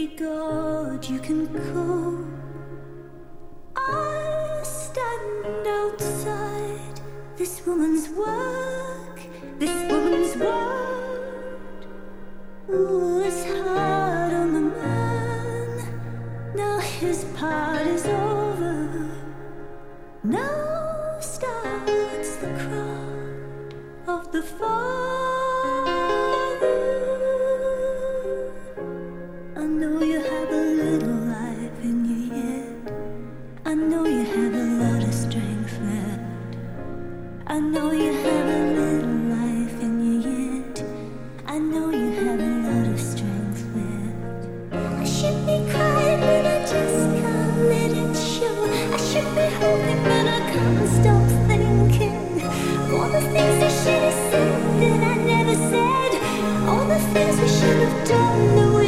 God you can call. I stand outside this woman's work, this woman's word. Ooh, it's hard on the man. Now his part is over. Now starts the cry of the father. I know you have a little life in you yet. I know you have a lot of strength left. I know you have a little life in you yet. I know you have a lot of strength left. I should be crying, but I just can't let it show. I should be hoping, but I can't stop thinking. All the things I should have said that I never said. All the things we should have done that we